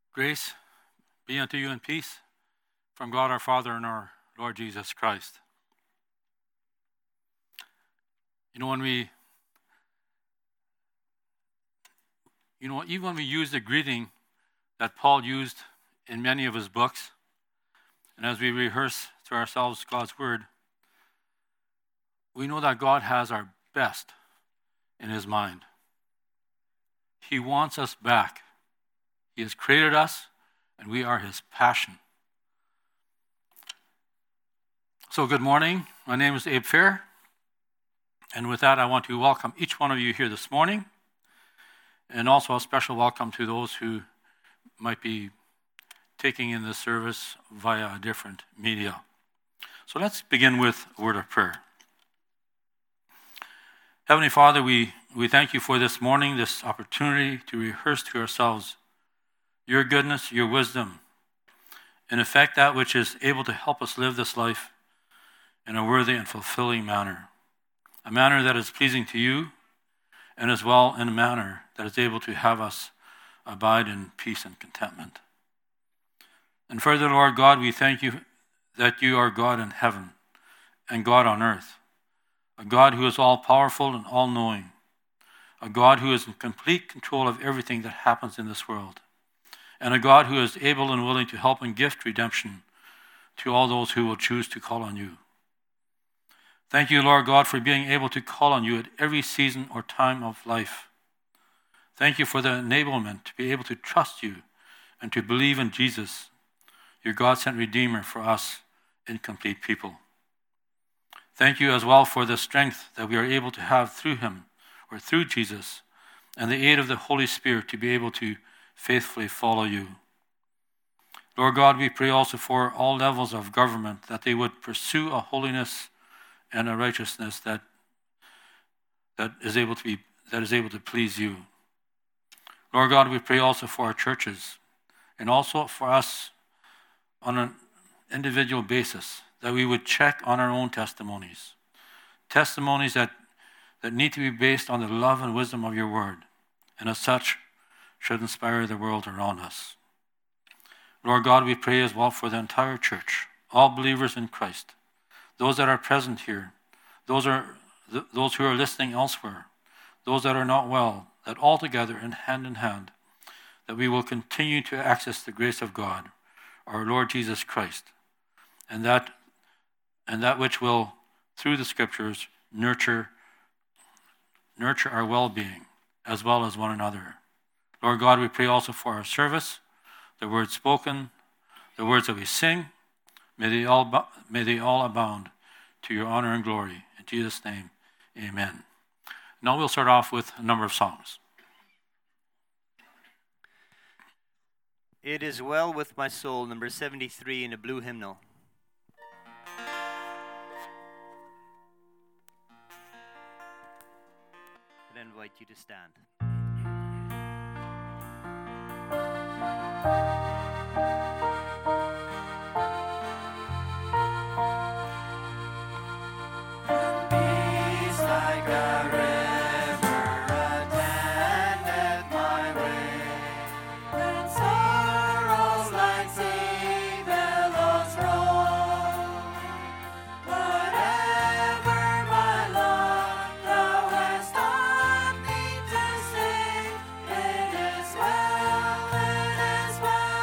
Grace be unto you and peace from God our Father and our Lord Jesus Christ. Even when we use the greeting that Paul used in many of his books, and as we rehearse to ourselves God's word, we know that God has our best in his mind. He wants us back. He has created us, and we are his passion. So good morning. My name is Abe Fair. And with that, I want to welcome each one of you here this morning. And also a special welcome to those who might be taking in this service via a different media. So let's begin with a word of prayer. Heavenly Father, we thank you for this morning, this opportunity to rehearse to ourselves your goodness, your wisdom, in effect that which is able to help us live this life in a worthy and fulfilling manner. A manner that is pleasing to you, and as well in a manner that is able to have us abide in peace and contentment. And further, Lord God, we thank you that you are God in heaven and God on earth, a God who is all-powerful and all-knowing, a God who is in complete control of everything that happens in this world, and a God who is able and willing to help and gift redemption to all those who will choose to call on you. Thank you, Lord God, for being able to call on you at every season or time of life. Thank you for the enablement to be able to trust you and to believe in Jesus, your God-sent Redeemer for us incomplete people. Thank you as well for the strength that we are able to have through him or through Jesus and the aid of the Holy Spirit to be able to faithfully follow you. Lord God, we pray also for all levels of government that they would pursue a holiness and a righteousness that is able to please you. Lord God, we pray also for our churches and also for us on an individual basis, that we would check on our own testimonies that need to be based on the love and wisdom of your word, and as such should inspire the world around us. Lord God, we pray as well for the entire church, all believers in Christ, those that are present here, those who are listening elsewhere, those that are not well, that all together and in hand, that we will continue to access the grace of God, our Lord Jesus Christ, and that which will, through the scriptures, nurture our well-being as well as one another. Lord God, we pray also for our service, the words spoken, the words that we sing. May they all abound to your honor and glory. In Jesus' name, amen. Now we'll start off with a number of songs. It Is Well With My Soul, number 73 in the blue hymnal. I invite you to stand. It is well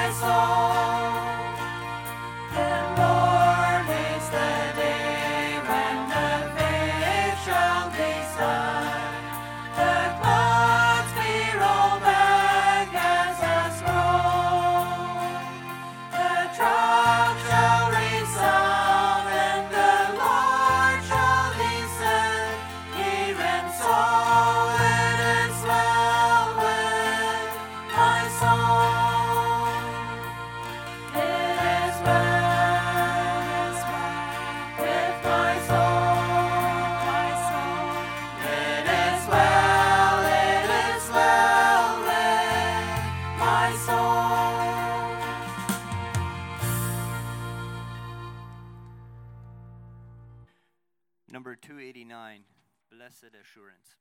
Number 289, Blessed Assurance.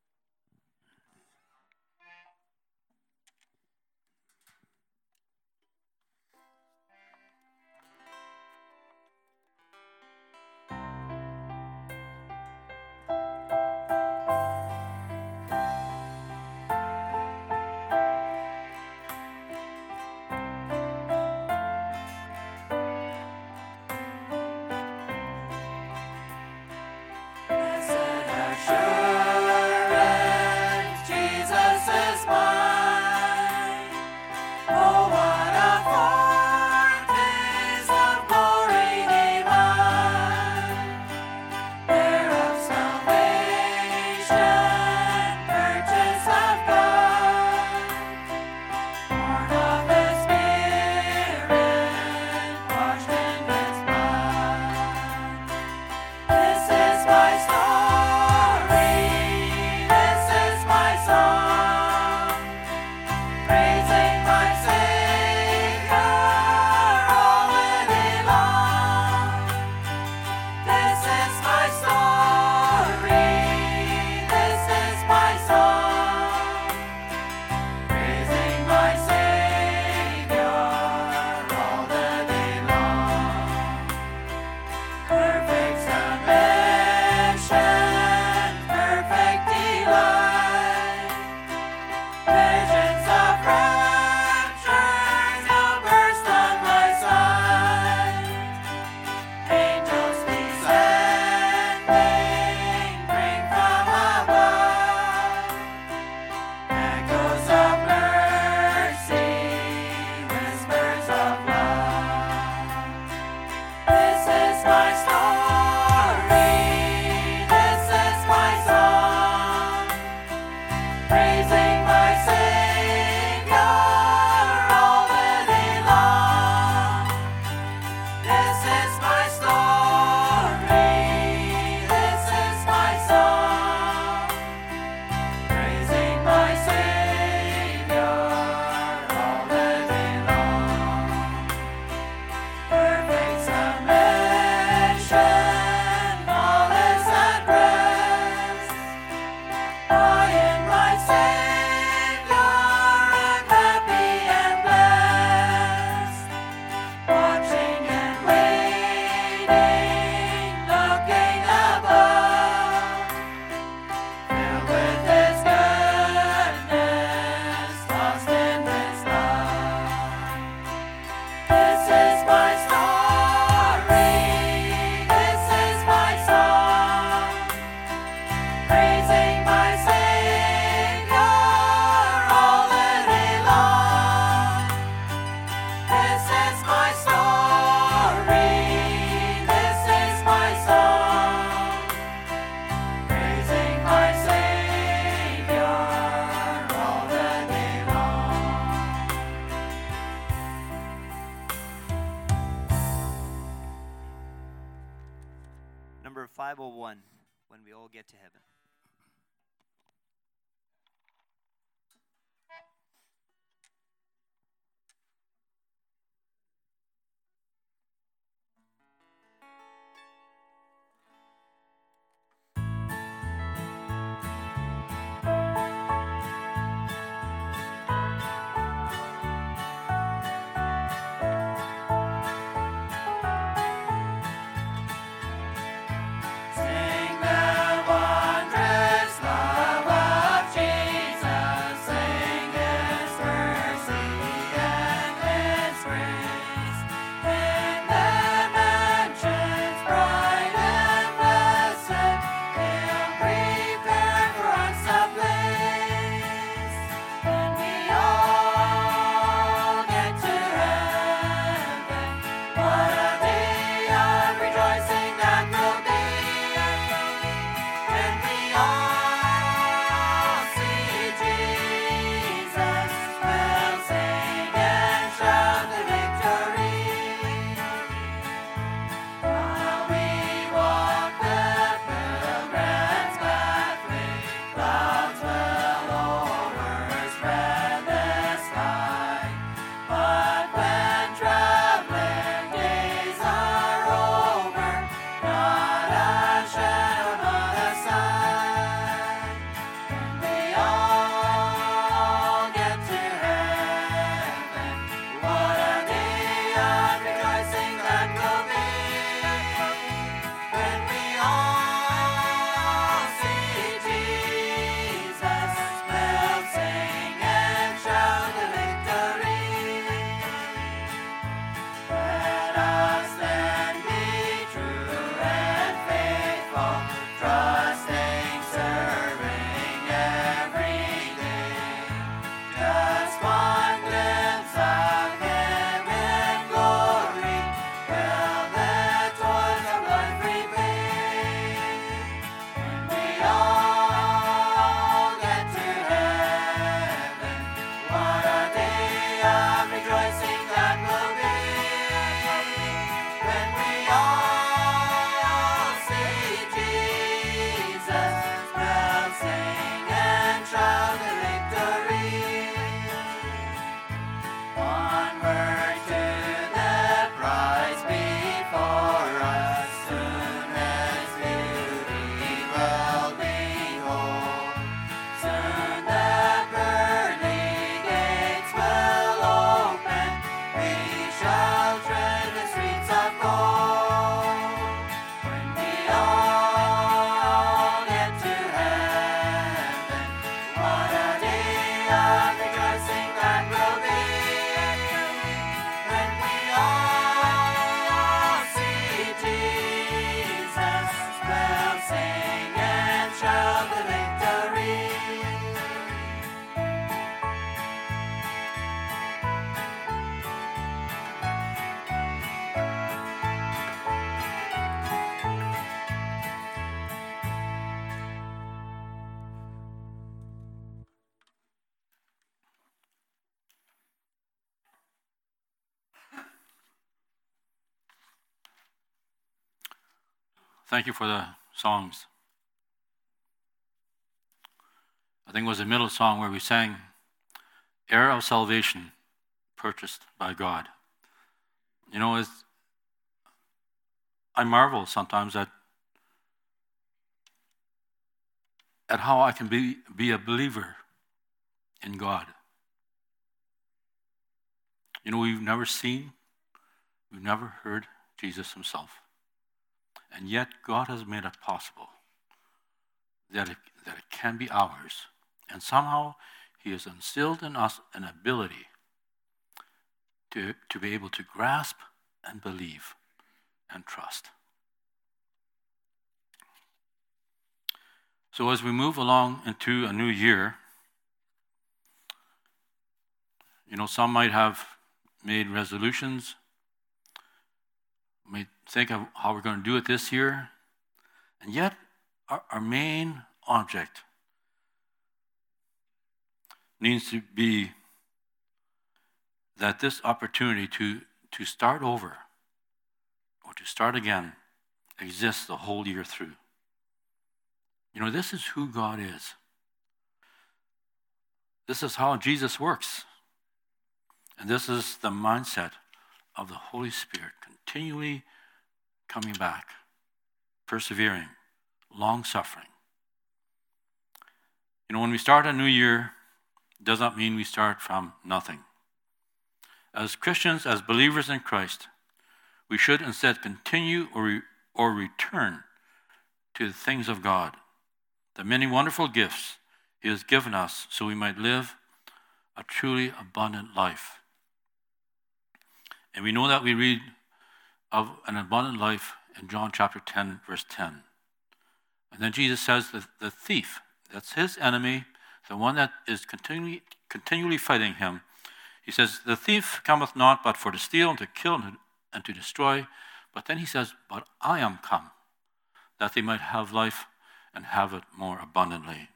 Number 501, When We All Get to Heaven. Sing the wondrous thank you for the songs. I think it was the middle song where we sang, Heir of Salvation, Purchased by God. You know, I marvel sometimes at how I can be a believer in God. You know, we've never seen, we've never heard Jesus himself. And yet God has made it possible that it can be ours. And somehow he has instilled in us an ability to be able to grasp and believe and trust. So as we move along into a new year, you know, some might have made resolutions, may think of how we're going to do it this year, and yet our main object needs to be that this opportunity to start over or to start again exists the whole year through. You know, this is who God is. This is how Jesus works. And this is the mindset of the Holy Spirit, continually coming back, persevering, long-suffering. You know, when we start a new year, it does not mean we start from nothing. As Christians, as believers in Christ, we should instead continue or return to the things of God, the many wonderful gifts he has given us so we might live a truly abundant life. And we know that we read of an abundant life in John chapter 10, verse 10. And then Jesus says that the thief, that's his enemy, the one that is continually fighting him, he says, the thief cometh not but for to steal and to kill and to destroy. But then he says, but I am come, that they might have life and have it more abundantly.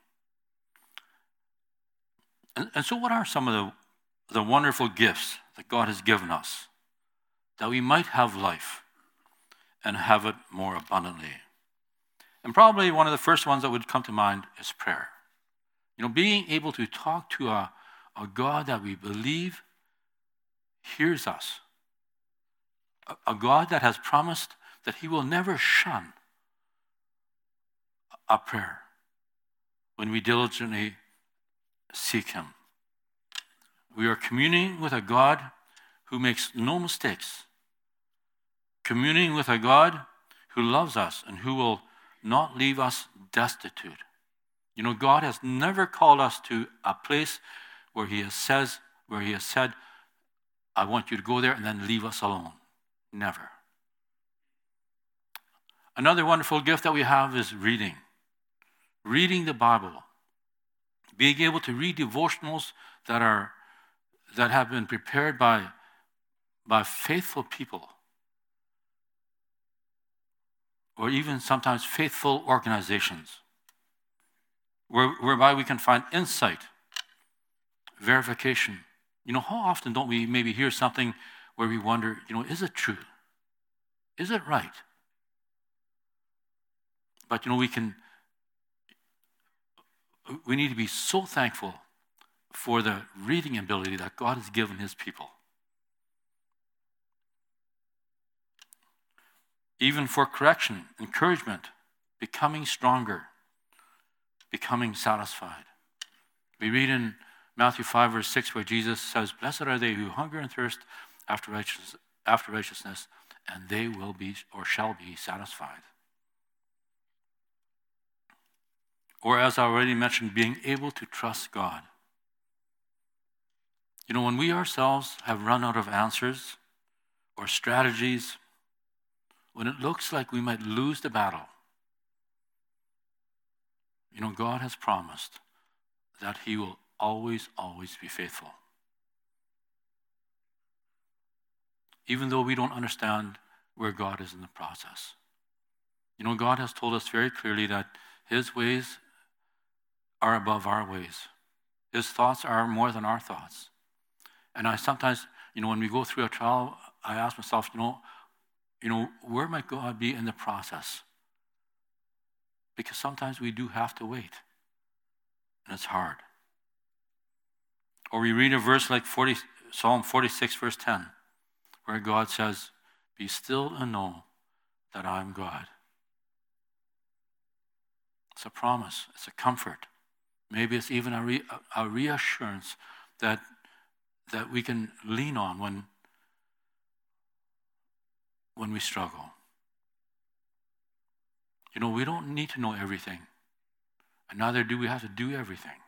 And so what are some of the wonderful gifts that God has given us, that we might have life and have it more abundantly? And probably one of the first ones that would come to mind is prayer. You know, being able to talk to a God that we believe hears us. A God that has promised that he will never shun a prayer when we diligently seek him. We are communing with a God who makes no mistakes. Communing with a God who loves us and who will not leave us destitute. You know, God has never called us to a place where he has said, I want you to go there and then leave us alone. Never. Another wonderful gift that we have is reading. Reading the Bible. Being able to read devotionals that have been prepared by faithful people. Or even sometimes faithful organizations. Whereby we can find insight, verification. You know, how often don't we maybe hear something where we wonder, you know, is it true? Is it right? But, you know, we need to be so thankful for the reading ability that God has given his people. Even for correction, encouragement, becoming stronger, becoming satisfied. We read in Matthew 5, verse 6, where Jesus says, blessed are they who hunger and thirst after righteousness, and they will be or shall be satisfied. Or as I already mentioned, being able to trust God. You know, when we ourselves have run out of answers or strategies, when it looks like we might lose the battle, you know, God has promised that he will always, always be faithful. Even though we don't understand where God is in the process. You know, God has told us very clearly that his ways are above our ways. His thoughts are more than our thoughts. And I sometimes, you know, when we go through a trial, I ask myself, you know, where might God be in the process? because sometimes we do have to wait, and it's hard. Or we read a verse like Psalm 46, verse 10, where God says, "Be still and know that I am God." It's a promise. It's a comfort. Maybe it's even a reassurance that we can lean on when we struggle. You know, we don't need to know everything, and neither do we have to do everything.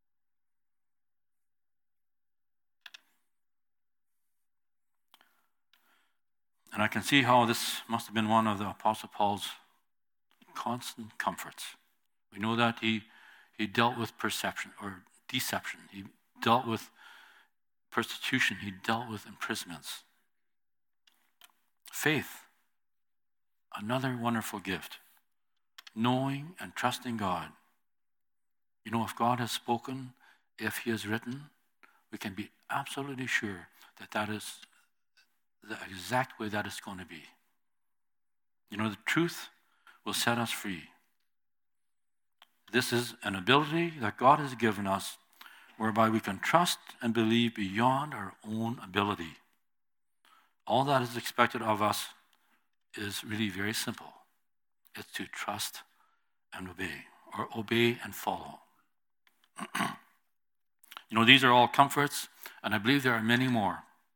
And I can see how this must have been one of the Apostle Paul's constant comforts. We know that he dealt with deception. He dealt with persecution. He dealt with imprisonments. Faith, another wonderful gift. Knowing and trusting God. You know, if God has spoken, if He has written, we can be absolutely sure that is the exact way that it's going to be. You know, the truth will set us free. This is an ability that God has given us whereby we can trust and believe beyond our own ability. All that is expected of us is really very simple. It's to trust and obey, or obey and follow. You know, these are all comforts, and I believe there are many more.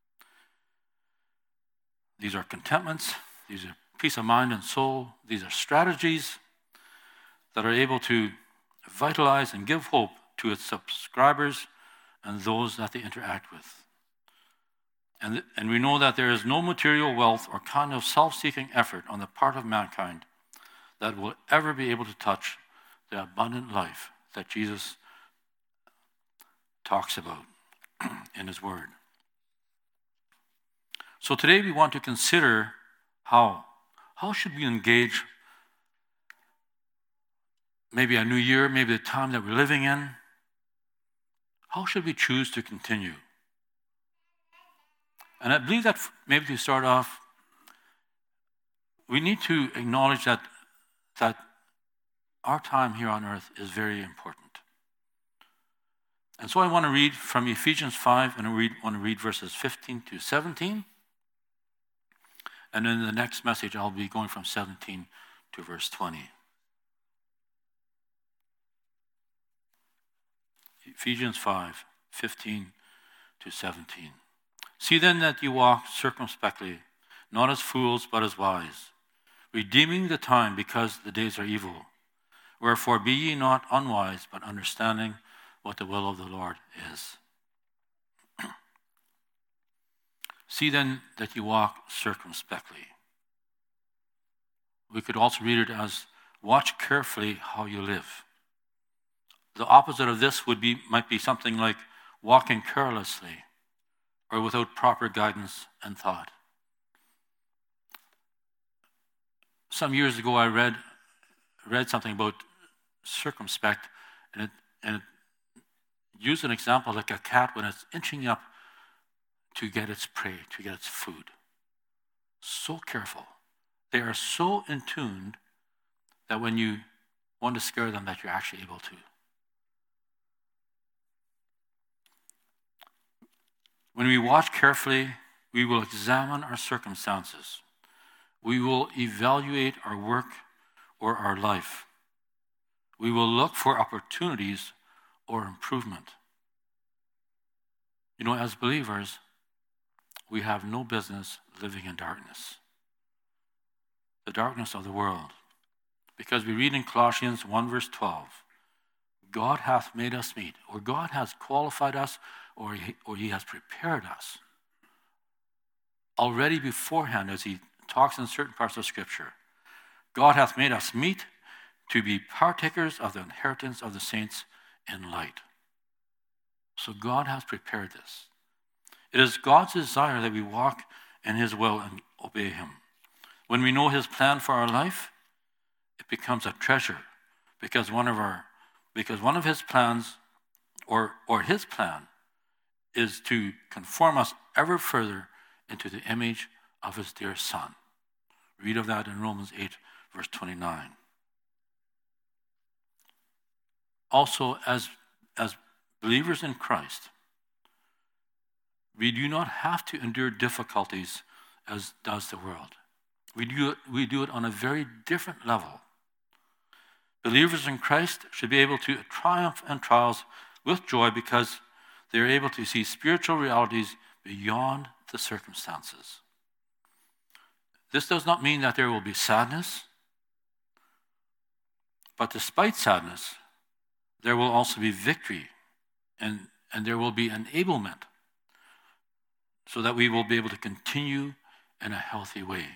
These are contentments, these are peace of mind and soul, these are strategies that are able to vitalize and give hope to its subscribers and those that they interact with. And we know that there is no material wealth or kind of self-seeking effort on the part of mankind that will ever be able to touch the abundant life that Jesus talks about in His Word. So today we want to consider how should we engage maybe a new year, maybe the time that we're living in. How should we choose to continue? And I believe that maybe to start off, we need to acknowledge that our time here on earth is very important. And so I want to read from Ephesians 5, and I want to read verses 15 to 17. And in the next message, I'll be going from 17 to verse 20. Ephesians 5, 15 to 17. See then that you walk circumspectly, not as fools, but as wise, redeeming the time because the days are evil. Wherefore be ye not unwise, but understanding what the will of the Lord is. See then that you walk circumspectly. We could also read it as watch carefully how you live. The opposite of this might be something like walking carelessly or without proper guidance and thought. Some years ago I read something about circumspect, and it used an example like a cat when it's inching up to get its prey, to get its food. So careful. They are so in tune that when you want to scare them, that you're actually able to. When we watch carefully, we will examine our circumstances. We will evaluate our work or our life. We will look for opportunities or improvement. You know, as believers, we have no business living in darkness, the darkness of the world. Because we read in Colossians 1 verse 12, God hath made us meet, or God has qualified us, or he has prepared us already beforehand, as he talks in certain parts of Scripture. God hath made us meet to be partakers of the inheritance of the saints in light. So God has prepared this. It is God's desire that we walk in His will and obey Him. When we know His plan for our life, it becomes a treasure, because one of His plans, or His plan, is to conform us ever further into the image of His dear Son. Read of that in Romans 8, verse 29. also as believers in Christ, we do not have to endure difficulties as does the world. We do it on a very different level. Believers in Christ should be able to triumph in trials with joy because they are able to see spiritual realities beyond the circumstances. This does not mean that there will be sadness, but despite sadness, there will also be victory and there will be enablement so that we will be able to continue in a healthy way.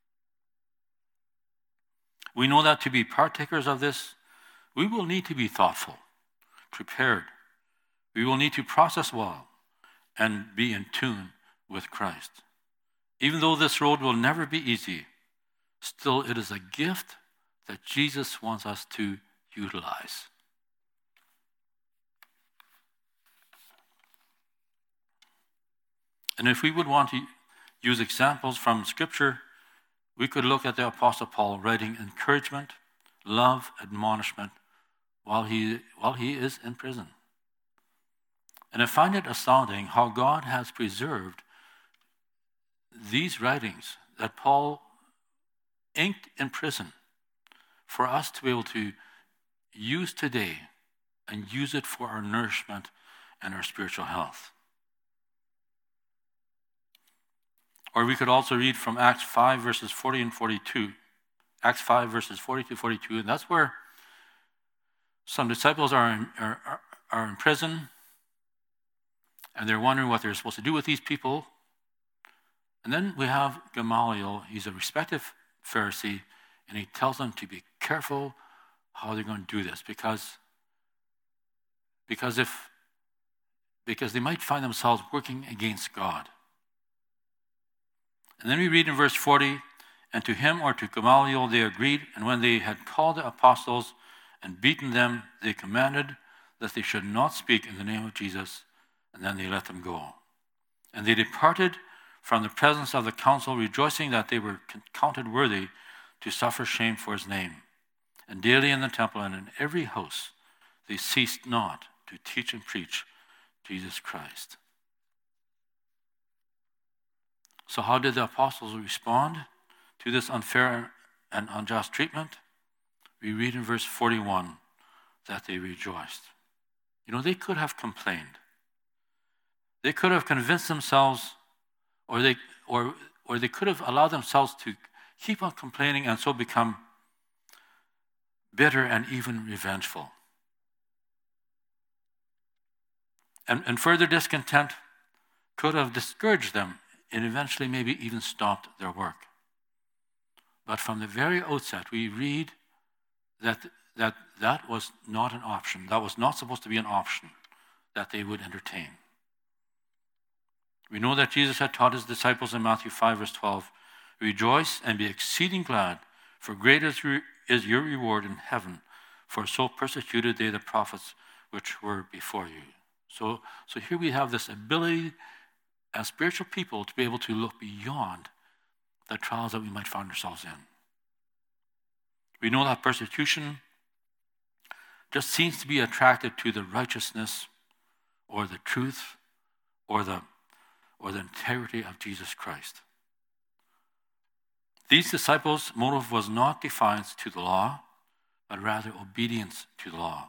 We know that to be partakers of this, we will need to be thoughtful, prepared. We will need to process well and be in tune with Christ. Even though this road will never be easy, still it is a gift that Jesus wants us to utilize. And if we would want to use examples from Scripture, we could look at the Apostle Paul writing encouragement, love, admonishment while he is in prison. And I find it astounding how God has preserved these writings that Paul inked in prison for us to be able to use today and use it for our nourishment and our spiritual health. Or we could also read from Acts 5, verses 40 and 42. Acts 5, verses 40 to 42, and that's where some disciples are in prison, and they're wondering what they're supposed to do with these people. And then we have Gamaliel. He's a respected Pharisee, and he tells them to be careful how they're going to do this because they might find themselves working against God. And then we read in verse 40, and to him or to Gamaliel they agreed, and when they had called the apostles and beaten them, they commanded that they should not speak in the name of Jesus, and then they let them go. And they departed from the presence of the council, rejoicing that they were counted worthy to suffer shame for his name. And daily in the temple and in every house they ceased not to teach and preach Jesus Christ. So how did the apostles respond to this unfair and unjust treatment? We read in verse 41 that they rejoiced. They could have complained. They could have convinced themselves, or they could have allowed themselves to keep on complaining and so become bitter and even revengeful. And further discontent could have discouraged them and eventually maybe even stopped their work. But from the very outset, we read that was not an option. That was not supposed to be an option that they would entertain. We know that Jesus had taught his disciples in Matthew 5, verse 12, "Rejoice and be exceeding glad, for great is your reward in heaven, for so persecuted they the prophets which were before you." So here we have this ability as spiritual people to be able to look beyond the trials that we might find ourselves in. We know that persecution just seems to be attracted to the righteousness or the truth or the integrity of Jesus Christ. These disciples' motive was not defiance to the law, but rather obedience to the law.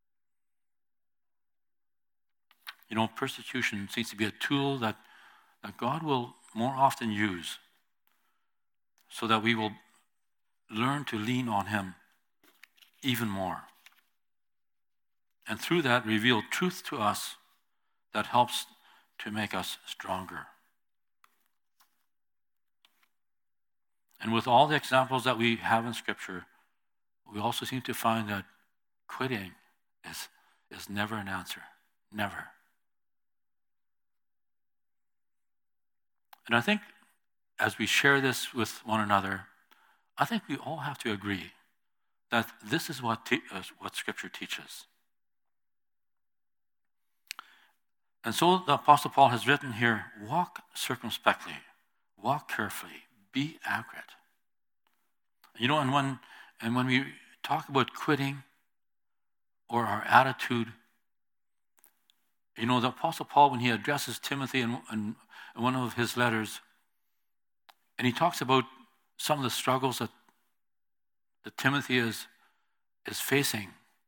Persecution seems to be a tool that God will more often use so that we will learn to lean on him even more. And through that, reveal truth to us that helps to make us stronger. And with all the examples that we have in Scripture, we also seem to find that quitting is never an answer. Never. And I think as we share this with one another, I think we all have to agree that this is what Scripture teaches. And so the Apostle Paul has written here, walk circumspectly, walk carefully, be accurate. And when we talk about quitting or our attitude. You know, the Apostle Paul, when he addresses Timothy in one of his letters, and he talks about some of the struggles that Timothy is facing.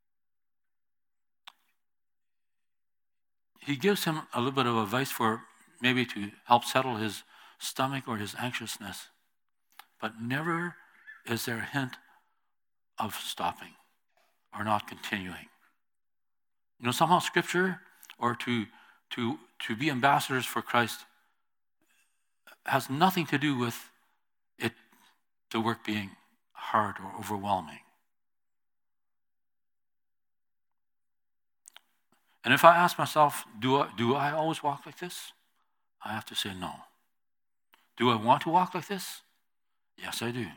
He gives him a little bit of advice for maybe to help settle his stomach or his anxiousness. But never is there a hint of stopping or not continuing. You know, somehow Scripture, or to be ambassadors for Christ, has nothing to do with the work being hard or overwhelming. And if I ask myself, do I always walk like this? I have to say no. Do I want to walk like this? Yes, I do.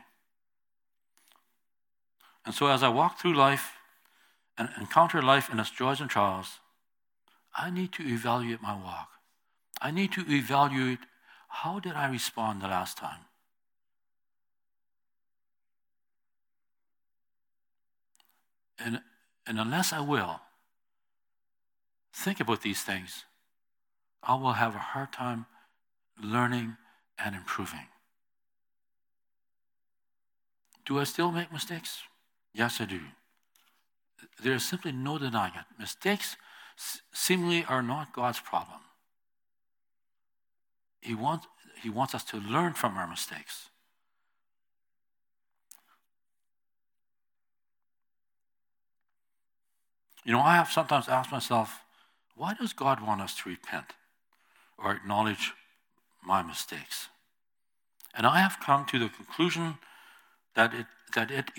And so as I walk through life and encounter life in its joys and trials, I need to evaluate my walk. I need to evaluate, how did I respond the last time? And unless I will think about these things, I will have a hard time learning and improving. Do I still make mistakes? Yes, I do. There is simply no denying it. Mistakes seemingly are not God's problem. He wants us to learn from our mistakes. You know, I have sometimes asked myself, why does God want us to repent or acknowledge my mistakes? And I have come to the conclusion that it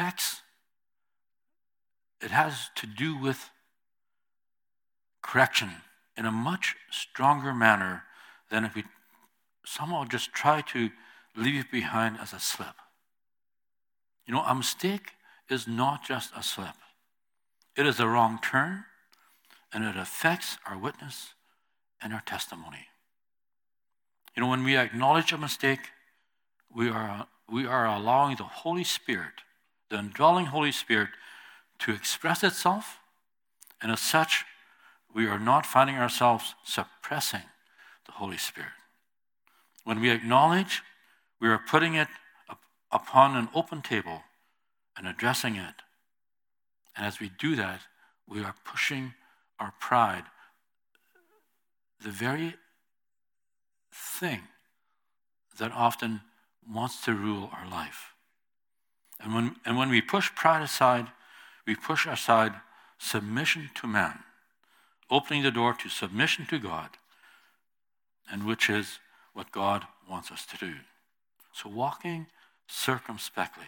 has to do with correction in a much stronger manner than if we somehow just try to leave it behind as a slip. You know, a mistake is not just a slip. It is a wrong turn, and it affects our witness and our testimony. You know, when we acknowledge a mistake, we are allowing the Holy Spirit, the indwelling Holy Spirit, to express itself, and as such, we are not finding ourselves suppressing the Holy Spirit. When we acknowledge, we are putting it upon an open table and addressing it. And as we do that, we are pushing our pride, the very thing that often wants to rule our life. And when we push pride aside, we push aside submission to man, opening the door to submission to God, and which is what God wants us to do. So walking circumspectly.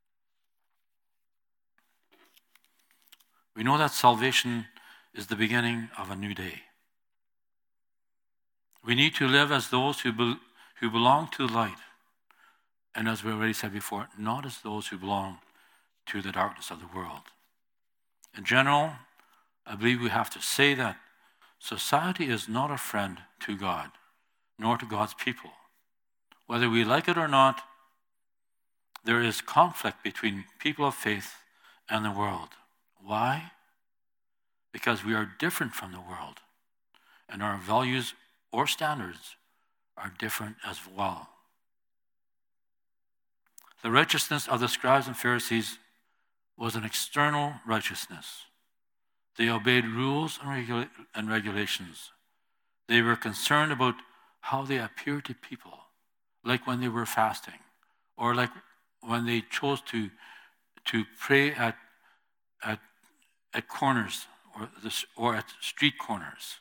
We know that salvation is the beginning of a new day. We need to live as those who belong to the light, and as we already said before, not as those who belong to the darkness of the world. In general, I believe we have to say that society is not a friend to God, nor to God's people. Whether we like it or not, there is conflict between people of faith and the world. Why? Because we are different from the world, and our values or standards are different as well. The righteousness of the scribes and Pharisees was an external righteousness. They obeyed rules and regulations. They were concerned about how they appeared to people, like when they were fasting, or like when they chose to pray at corners or at street corners.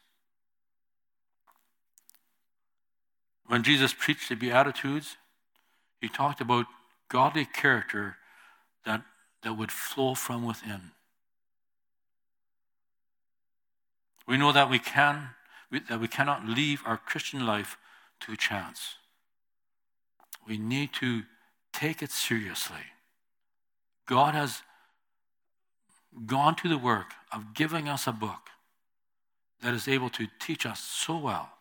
When Jesus preached the Beatitudes, he talked about godly character that would flow from within. We know that we cannot leave our Christian life to chance. We need to take it seriously. God has gone to the work of giving us a book that is able to teach us so well.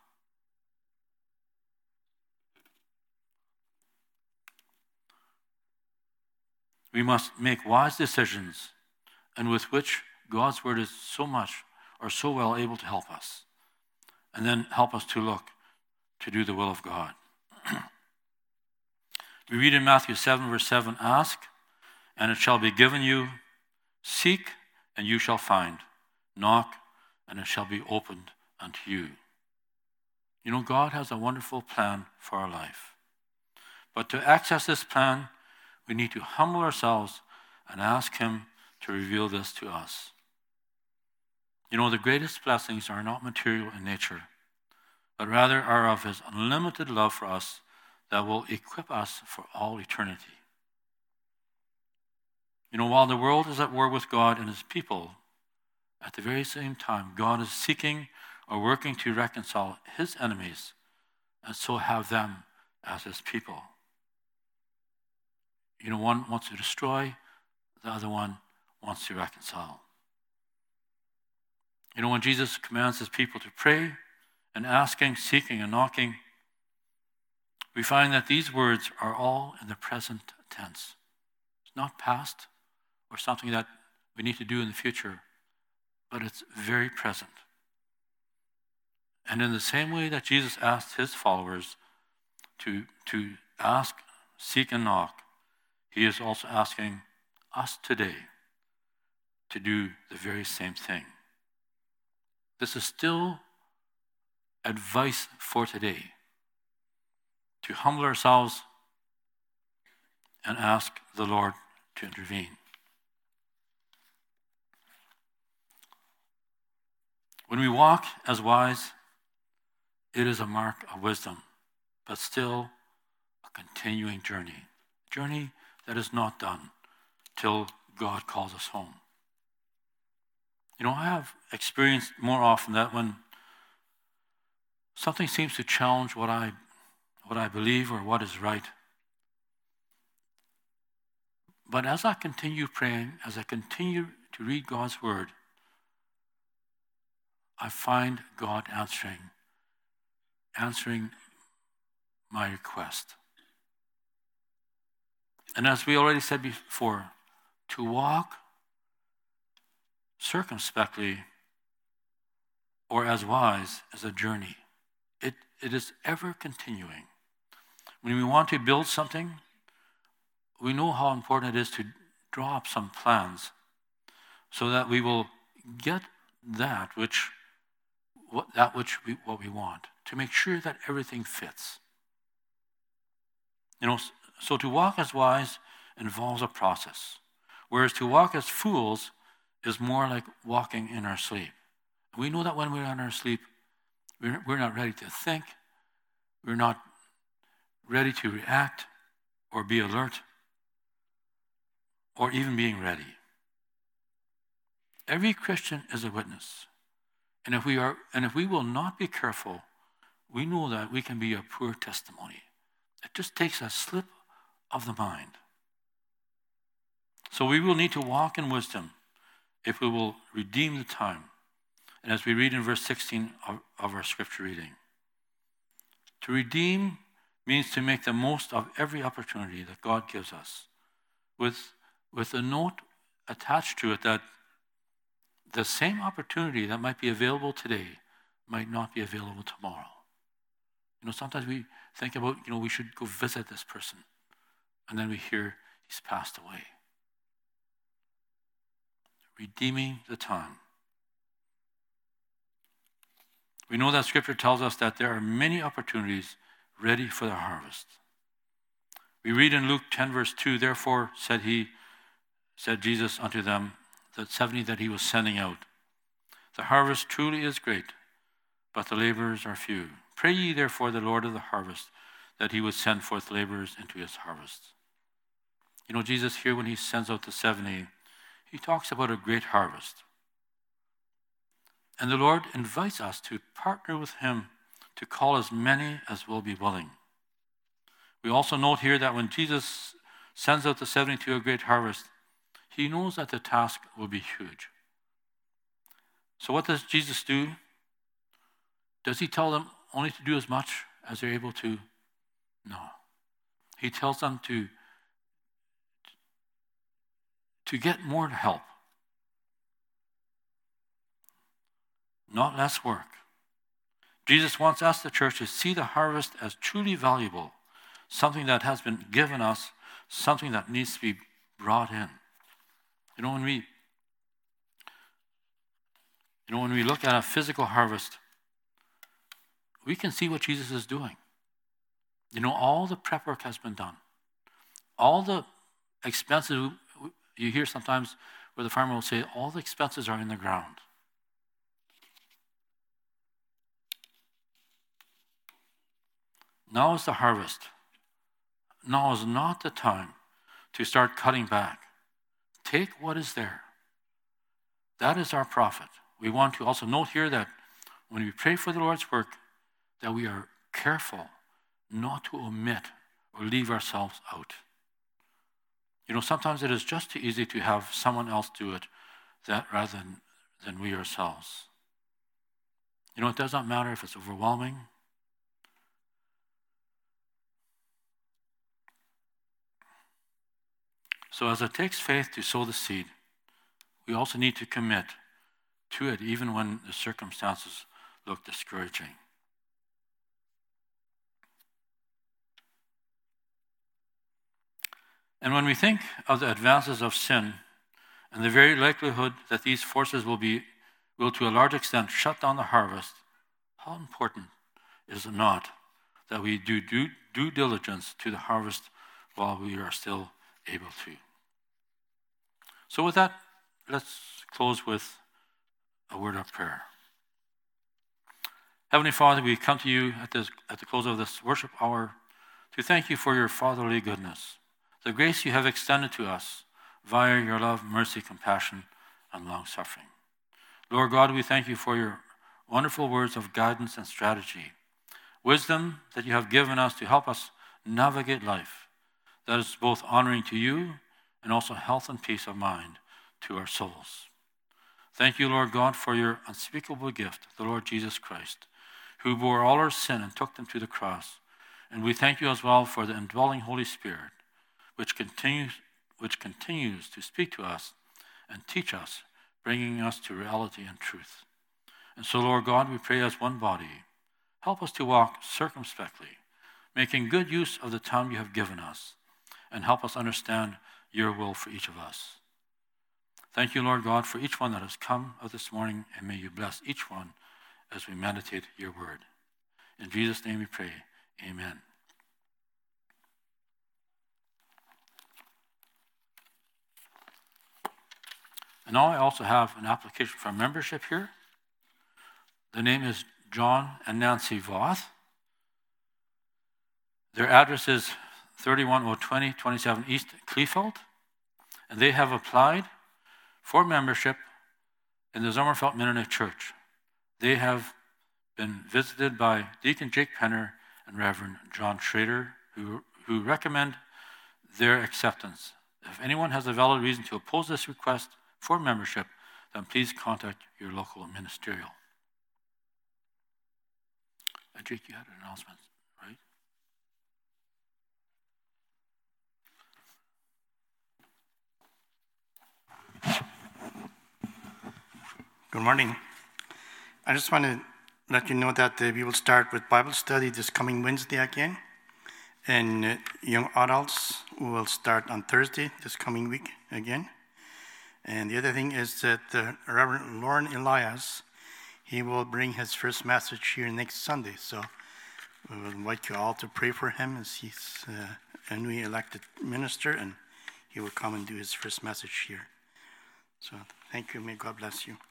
We must make wise decisions, and with which God's word is so much or so well able to help us, and then help us to look to do the will of God. We read in Matthew 7, verse 7, ask, and it shall be given you. Seek, and you shall find. Knock, and it shall be opened unto you. You know, God has a wonderful plan for our life. But to access this plan, we need to humble ourselves and ask him to reveal this to us. You know, the greatest blessings are not material in nature, but rather are of his unlimited love for us that will equip us for all eternity. You know, while the world is at war with God and his people, at the very same time, God is seeking or working to reconcile his enemies and so have them as his people. You know, one wants to destroy, the other one wants to reconcile. You know, when Jesus commands his people to pray and asking, seeking, and knocking, we find that these words are all in the present tense. It's not past or something that we need to do in the future, but it's very present. And in the same way that Jesus asked his followers to ask, seek, and knock, he is also asking us today to do the very same thing. This is still advice for today, to humble ourselves and ask the Lord to intervene. When we walk as wise, it is a mark of wisdom, but still a continuing journey that is not done till God calls us home. You know, I have experienced more often that when something seems to challenge what I believe or what is right, but as I continue praying, as I continue to read God's word, I find God answering my request. And as we already said before, to walk circumspectly or as wise is a journey. It is ever continuing. When we want to build something, we know how important it is to draw up some plans so that we will get what we want, to make sure that everything fits. You know, so to walk as wise involves a process, whereas to walk as fools is more like walking in our sleep. We know that when we're in our sleep, we're not ready to think, we're not ready to react or be alert or even being ready. Every Christian is a witness. And if we will not be careful, we know that we can be a poor testimony. It just takes a slip of the mind. So we will need to walk in wisdom if we will redeem the time. And as we read in verse 16 of our scripture reading, to redeem means to make the most of every opportunity that God gives us, with a note attached to it that the same opportunity that might be available today might not be available tomorrow. You know, sometimes we think about, we should go visit this person, and then we hear he's passed away. Redeeming the time. We know that Scripture tells us that there are many opportunities ready for the harvest. We read in Luke 10, verse 2, therefore said Jesus unto them, the 70 that he was sending out, the harvest truly is great, but the laborers are few. Pray ye therefore the Lord of the harvest, that he would send forth laborers into his harvest. You know, Jesus here, when he sends out the 70, he talks about a great harvest. And the Lord invites us to partner with him to call as many as will be willing. We also note here that when Jesus sends out the 70 to a great harvest, he knows that the task will be huge. So what does Jesus do? Does he tell them only to do as much as they're able to? No. He tells them to get more help. not less work. Jesus wants us, the church, to see the harvest as truly valuable, something that has been given us, something that needs to be brought in. When we look at a physical harvest, we can see what Jesus is doing. All the prep work has been done. All the expenses, you hear sometimes where the farmer will say, all the expenses are in the ground. Now is the harvest. Now is not the time to start cutting back. Take what is there. That is our profit. We want to also note here that when we pray for the Lord's work, that we are careful not to omit or leave ourselves out. Sometimes it is just too easy to have someone else do it rather than we ourselves. It does not matter if it's overwhelming. So as it takes faith to sow the seed, we also need to commit to it even when the circumstances look discouraging. And when we think of the advances of sin and the very likelihood that these forces will to a large extent shut down the harvest, how important is it not that we do due diligence to the harvest while we are still able to? So with that, let's close with a word of prayer. Heavenly Father, we come to you at the close of this worship hour to thank you for your fatherly goodness, the grace you have extended to us via your love, mercy, compassion, and long-suffering. Lord God, we thank you for your wonderful words of guidance and strategy, wisdom that you have given us to help us navigate life that is both honoring to you and also health and peace of mind to our souls. Thank you, Lord God, for your unspeakable gift, the Lord Jesus Christ, who bore all our sin and took them to the cross. And we thank you as well for the indwelling Holy Spirit, which continues to speak to us and teach us, bringing us to reality and truth. And so, Lord God, we pray as one body, help us to walk circumspectly, making good use of the time you have given us, and help us understand your will for each of us. Thank you, Lord God, for each one that has come of this morning, and may you bless each one as we meditate your word. In Jesus' name we pray, amen. And now I also have an application for membership here. The name is John and Nancy Voth. Their address is 31020 27 East Kleefeld, and they have applied for membership in the Sommerfeld Mennonite Church. They have been visited by Deacon Jake Penner and Reverend John Schrader, who recommend their acceptance. If anyone has a valid reason to oppose this request for membership, then please contact your local ministerial. Jake, you had an announcement, right? Good morning. I just want to let you know that we will start with Bible study this coming Wednesday again. And young adults will start on Thursday this coming week again. And the other thing is that Reverend Lauren Elias, he will bring his first message here next Sunday. So we will invite you all to pray for him as he's a newly elected minister, and he will come and do his first message here. So thank you. May God bless you.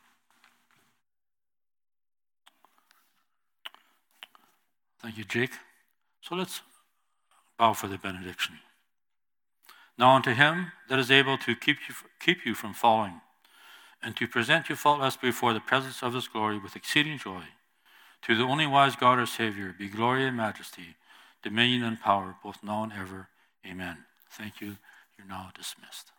Thank you, Jake. So let's bow for the benediction. Now unto him that is able to keep you from falling, and to present you faultless before the presence of his glory with exceeding joy, to the only wise God our Savior, be glory and majesty, dominion and power, both now and ever. Amen. Thank you. You're now dismissed.